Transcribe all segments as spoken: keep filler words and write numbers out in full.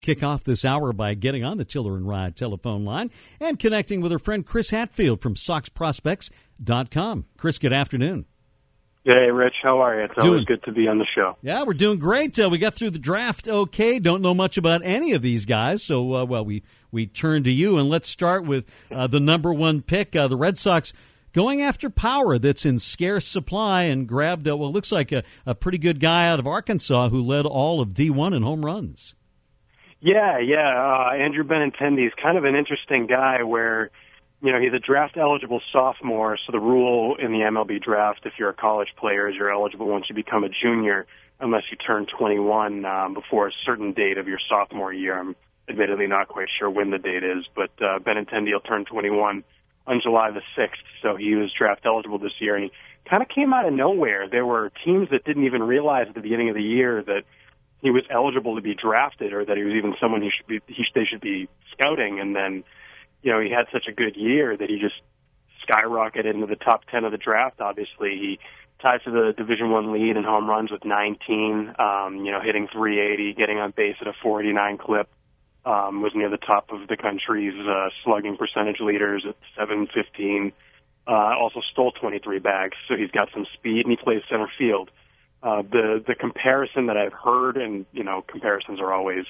Kick off this hour by getting on the Tiller and Rye telephone line and connecting with our friend Chris Hatfield from Sox Prospects dot com. Chris, good afternoon. Hey, Rich. How are you? It's doing, always good to be on the show. Yeah, we're doing great. Uh, we got through the draft okay. Don't know much about any of these guys, so, uh, well, we, we turn to you. And let's start with uh, the number one pick, uh, the Red Sox going after power that's in scarce supply and grabbed, uh, well, looks like a, a pretty good guy out of Arkansas who led all of D one in home runs. Yeah, yeah. Uh, Andrew Benintendi is kind of an interesting guy where, you know, he's a draft-eligible sophomore, so the rule in the M L B draft, if you're a college player, is you're eligible once you become a junior unless you turn twenty-one um, before a certain date of your sophomore year. I'm admittedly not quite sure when the date is, but uh, Benintendi will turn twenty-one on July the sixth, so he was draft-eligible this year, and he kind of came out of nowhere. There were teams that didn't even realize at the beginning of the year that he was eligible to be drafted or that he was even someone he should be, he, they should be scouting. And then, you know, he had such a good year that he just skyrocketed into the top ten of the draft. Obviously, he tied for the Division One lead in home runs with nineteen, um, you know, hitting three eighty, getting on base at a four eighty-nine clip, um, was near the top of the country's uh, slugging percentage leaders at seven fifteen, uh, also stole twenty-three bags, so he's got some speed, and he plays center field. Uh, the the comparison that I've heard, and, you know, comparisons are always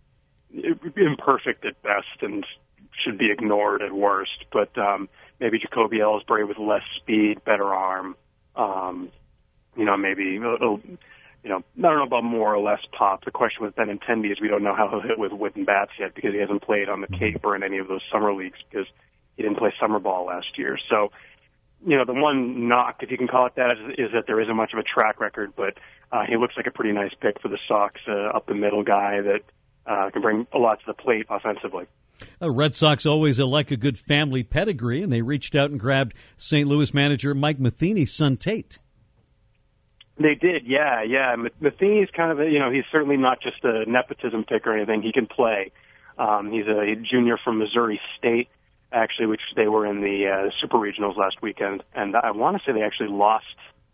imperfect at best and should be ignored at worst, but um, maybe Jacoby Ellsbury with less speed, better arm, um, you know, maybe, it'll, you know, I don't know about more or less pop. The question with Benintendi is we don't know how he'll hit with wooden bats yet because he hasn't played on the Cape or in any of those summer leagues because he didn't play summer ball last year. So, you know, the one knock, if you can call it that, is, is that there isn't much of a track record, but uh, he looks like a pretty nice pick for the Sox, uh, up-the-middle guy that uh, can bring a lot to the plate offensively. Uh, Red Sox always uh, like a good family pedigree, and they reached out and grabbed Saint Louis manager Mike Matheny's son, Tate. They did, yeah, yeah. Matheny's kind of, a, you know, he's certainly not just a nepotism pick or anything. He can play. Um, he's a junior from Missouri State, actually, which they were in the uh, Super Regionals last weekend. And I want to say they actually lost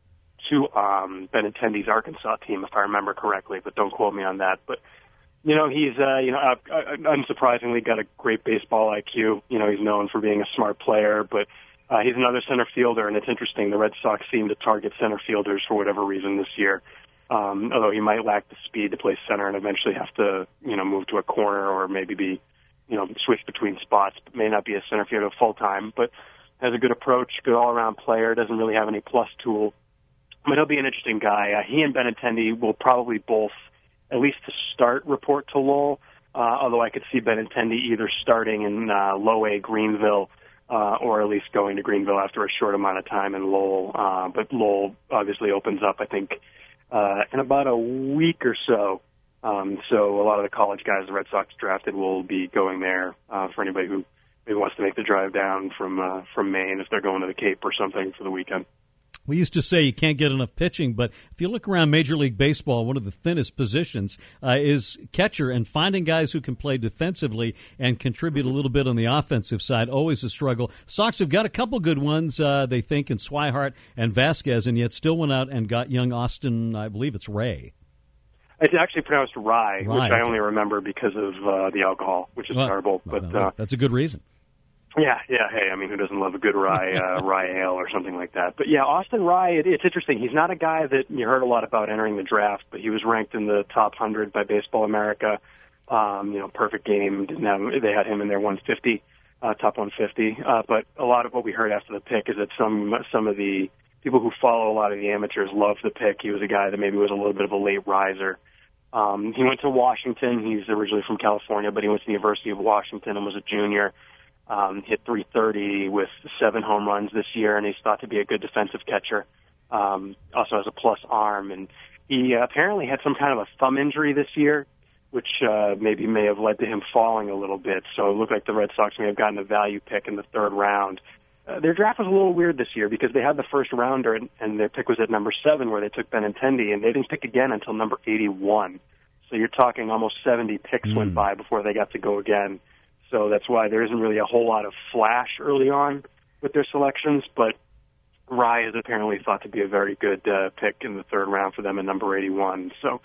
to um, Benintendi's Arkansas team, if I remember correctly, but don't quote me on that. But, you know, he's, uh, you know, uh, unsurprisingly got a great baseball I Q. You know, he's known for being a smart player, but uh, he's another center fielder, and it's interesting. The Red Sox seem to target center fielders for whatever reason this year, um, although he might lack the speed to play center and eventually have to, you know, move to a corner or maybe be, you know, switch between spots, but may not be a center fielder full-time, but has a good approach, good all-around player, doesn't really have any plus tool. But he'll be an interesting guy. Uh, he and Benintendi will probably both, at least to start, report to Lowell, uh, although I could see Benintendi either starting in uh, low-A Greenville uh, or at least going to Greenville after a short amount of time in Lowell. Uh, but Lowell obviously opens up, I think, uh, in about a week or so. Um, so a lot of the college guys the Red Sox drafted will be going there uh, for anybody who maybe wants to make the drive down from uh, from Maine if they're going to the Cape or something for the weekend. We used to say you can't get enough pitching, but if you look around Major League Baseball, one of the thinnest positions uh, is catcher, and finding guys who can play defensively and contribute a little bit on the offensive side, always a struggle. Sox have got a couple good ones, uh, they think, in Swihart and Vasquez, and yet still went out and got young Austin, I believe it's Ray. It's actually pronounced Rye, Rye which I only remember because of uh, the alcohol, which is well, terrible. But well, uh, that's a good reason. Yeah, yeah. Hey, I mean, who doesn't love a good rye uh, rye ale or something like that? But yeah, Austin Rye, it, it's interesting. He's not a guy that you heard a lot about entering the draft, but he was ranked in the top one hundred by Baseball America. Um, you know, perfect game. Didn't have, they had him in their one fifty, uh, top one fifty. Uh, but a lot of what we heard after the pick is that some some of the people who follow a lot of the amateurs loved the pick. He was a guy that maybe was a little bit of a late riser. Um, he went to Washington. He's originally from California, but he went to the University of Washington and was a junior. Um, hit three thirty with seven home runs this year, and he's thought to be a good defensive catcher. Um, also has a plus arm, and he uh, apparently had some kind of a thumb injury this year, which uh, maybe may have led to him falling a little bit. So it looked like the Red Sox may have gotten a value pick in the third round. Uh, their draft was a little weird this year because they had the first rounder, and, and their pick was at number seven, where they took Benintendi, and they didn't pick again until number eighty-one. So you're talking almost seventy picks mm. went by before they got to go again. So that's why there isn't really a whole lot of flash early on with their selections, but Rye is apparently thought to be a very good uh, pick in the third round for them at number eighty-one. So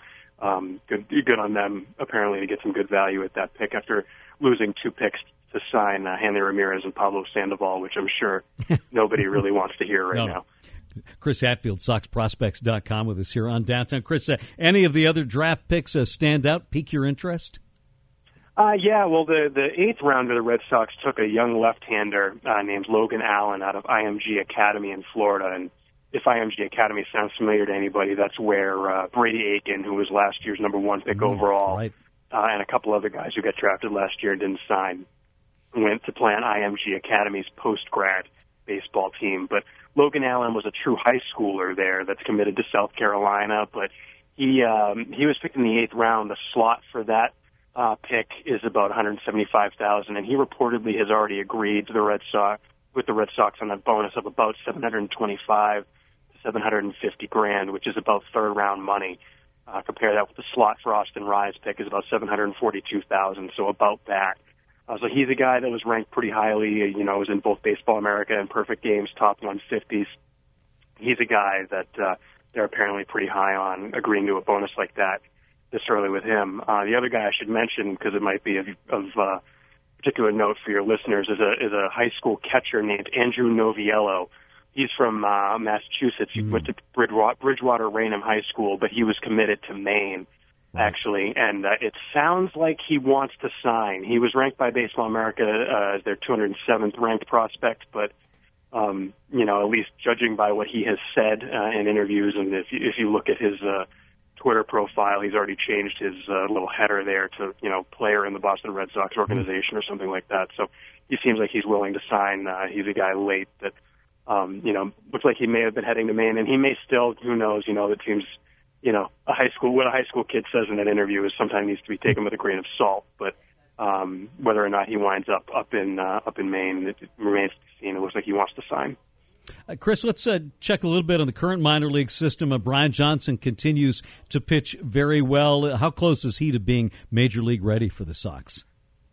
um, good, good on them, apparently, to get some good value at that pick after losing two picks to sign uh, Hanley Ramirez and Pablo Sandoval, which I'm sure nobody really wants to hear right no. now. Chris Hatfield, Sox Prospects dot com with us here on Downtown. Chris, uh, any of the other draft picks uh, stand out, pique your interest? Uh, yeah, well, the, the eighth round of the Red Sox took a young left-hander uh, named Logan Allen out of I M G Academy in Florida. And if I M G Academy sounds familiar to anybody, that's where uh, Brady Aiken, who was last year's number one pick mm, overall, right. uh, and a couple other guys who got drafted last year and didn't sign, went to play on I M G Academy's post-grad baseball team. But Logan Allen was a true high schooler there that's committed to South Carolina, but he um, he was picked in the eighth round. The slot for that uh, pick is about one hundred seventy-five thousand dollars, and he reportedly has already agreed to the Red Sox with the Red Sox on a bonus of about seven hundred twenty-five to seven hundred fifty grand, which is about third round money. Uh, compare that with the slot for Austin Rye's pick is about seven hundred forty-two thousand dollars, so about that. Uh, so he's a guy that was ranked pretty highly, you know, was in both Baseball America and Perfect Games top one fifties. He's a guy that uh, they're apparently pretty high on, agreeing to a bonus like that this early with him. Uh, the other guy I should mention, because it might be of, of uh, particular note for your listeners, is a is a high school catcher named Andrew Noviello. He's from uh, Massachusetts. He mm. went to Bridgewater, Bridgewater Raynham High School, but he was committed to Maine. Actually, and uh, it sounds like he wants to sign. He was ranked by Baseball America uh, as their two hundred seventh ranked prospect, but um, you know, at least judging by what he has said uh, in interviews, and if you, if you look at his uh, Twitter profile, he's already changed his uh, little header there to, you know, player in the Boston Red Sox organization or something like that. So he seems like he's willing to sign. Uh, he's a guy late that um, you know, looks like he may have been heading to Maine, and he may still. Who knows? You know, the team's. You know, a high school what a high school kid says in an interview is sometimes needs to be taken with a grain of salt. But um, whether or not he winds up up in uh, up in Maine, it remains to be seen. It looks like he wants to sign. Uh, Chris, let's uh, check a little bit on the current minor league system. Uh, Brian Johnson continues to pitch very well. How close is he to being major league ready for the Sox?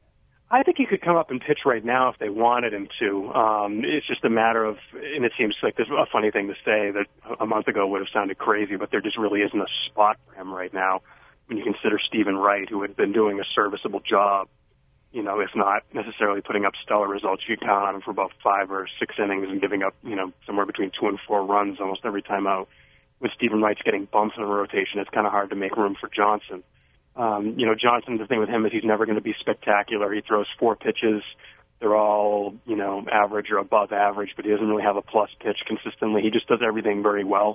I think he could come up and pitch right now if they wanted him to. Um, it's just a matter of, and it seems like this is a funny thing to say that a month ago would have sounded crazy, but there just really isn't a spot for him right now when you consider Stephen Wright, who had been doing a serviceable job, you know, if not necessarily putting up stellar results. You count on him for about five or six innings and giving up, you know, somewhere between two and four runs almost every time out. When Stephen Wright's getting bumps in the rotation, it's kind of hard to make room for Johnson. Um, you know, Johnson, the thing with him is he's never going to be spectacular. He throws four pitches. They're all, you know, average or above average, but he doesn't really have a plus pitch consistently. He just does everything very well.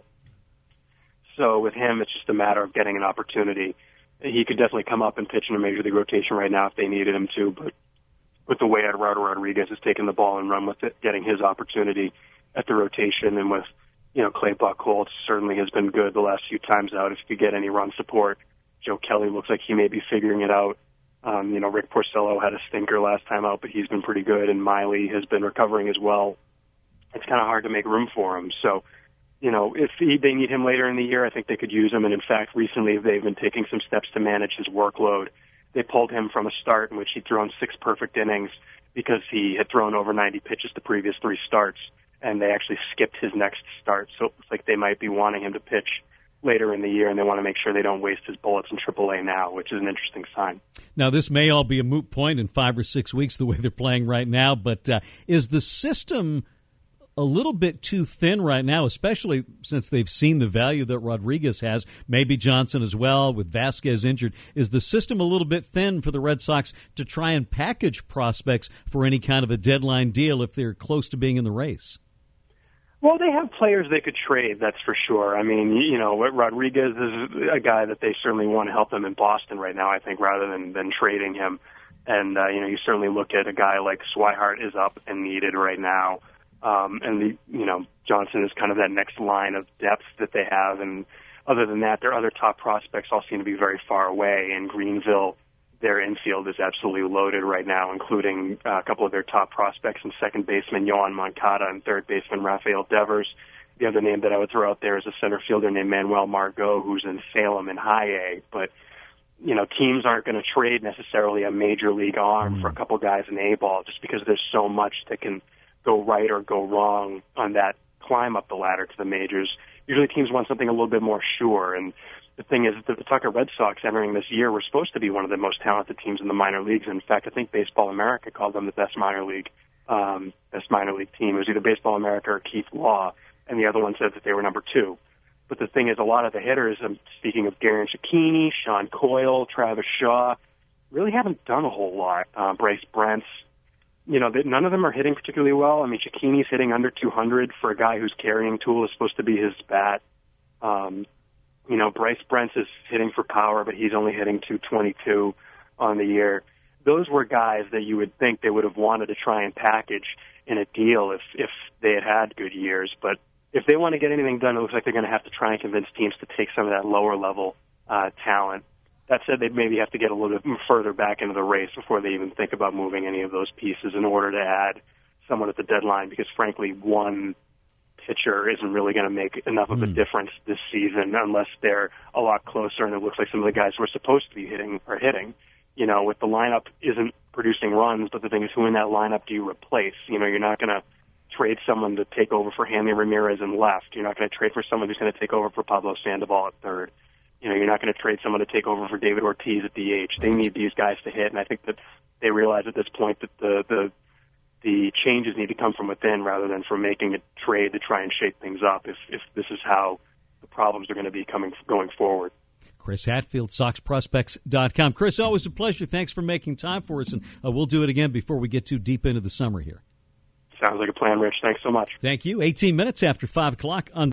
So with him, it's just a matter of getting an opportunity. He could definitely come up and pitch in a major league rotation right now if they needed him to, but with the way Eduardo Rodriguez has taken the ball and run with it, getting his opportunity at the rotation, and with, you know, Clay Buchholz certainly has been good the last few times out if you get any run support. Joe Kelly looks like he may be figuring it out. Um, you know, Rick Porcello had a stinker last time out, but he's been pretty good, and Miley has been recovering as well. It's kind of hard to make room for him. So, you know, if he, they need him later in the year, I think they could use him. And, in fact, recently they've been taking some steps to manage his workload. They pulled him from a start in which he'd thrown six perfect innings because he had thrown over ninety pitches the previous three starts, and they actually skipped his next start. So it looks like they might be wanting him to pitch later in the year, and they want to make sure they don't waste his bullets in triple A now, which is an interesting sign. Now, this may all be a moot point in five or six weeks, the way they're playing right now, but uh, is the system a little bit too thin right now, especially since they've seen the value that Rodriguez has, maybe Johnson as well, with Vasquez injured? Is the system a little bit thin for the Red Sox to try and package prospects for any kind of a deadline deal if they're close to being in the race? Well, they have players they could trade, that's for sure. I mean, you know, Rodriguez is a guy that they certainly want to help them in Boston right now, I think, rather than, than trading him. And, uh, you know, you certainly look at a guy like Swihart is up and needed right now. Um, and, the, you know, Johnson is kind of that next line of depth that they have. And other than that, their other top prospects all seem to be very far away. In Greenville, their infield is absolutely loaded right now, including uh, a couple of their top prospects and second baseman Yohan Moncada and third baseman Rafael Devers. The other name that I would throw out there is a center fielder named Manuel Margot, who's in Salem in high A. But, you know, teams aren't going to trade necessarily a major league arm mm. for a couple guys in A-ball just because there's so much that can go right or go wrong on that climb up the ladder to the majors. Usually teams want something a little bit more sure, and the thing is that the Tucker Red Sox entering this year were supposed to be one of the most talented teams in the minor leagues. In fact, I think Baseball America called them the best minor league, um, best minor league team. It was either Baseball America or Keith Law, and the other one said that they were number two. But the thing is, a lot of the hitters, I'm speaking of Garen Cicchini, Sean Coyle, Travis Shaw, really haven't done a whole lot. Uh, Bryce Brents, you know, they, none of them are hitting particularly well. I mean, Cicchini's hitting under two hundred for a guy whose carrying tool is supposed to be his bat. Um, you know, Bryce Brents is hitting for power, but he's only hitting two twenty-two on the year. Those were guys that you would think they would have wanted to try and package in a deal if, if they had had good years. But if they want to get anything done, it looks like they're going to have to try and convince teams to take some of that lower-level uh, talent. That said, they'd maybe have to get a little bit further back into the race before they even think about moving any of those pieces in order to add someone at the deadline, because, frankly, one pitcher isn't really going to make enough of a Mm. difference this season unless they're a lot closer, and it looks like some of the guys who are supposed to be hitting are hitting. You know, with the lineup isn't producing runs, but the thing is, who in that lineup do you replace? You know, you're not going to trade someone to take over for Hanley Ramirez in left. You're not going to trade for someone who's going to take over for Pablo Sandoval at third. You know, you're not going to trade someone to take over for David Ortiz at D H. They need these guys to hit, and I think that they realize at this point that the the the changes need to come from within rather than from making a trade to try and shake things up. If if this is how the problems are going to be coming going forward. Chris Hatfield, Sox Prospects dot com. Chris, always a pleasure. Thanks for making time for us, and uh, we'll do it again before we get too deep into the summer here. Sounds like a plan, Rich. Thanks so much. Thank you. eighteen minutes after five o'clock on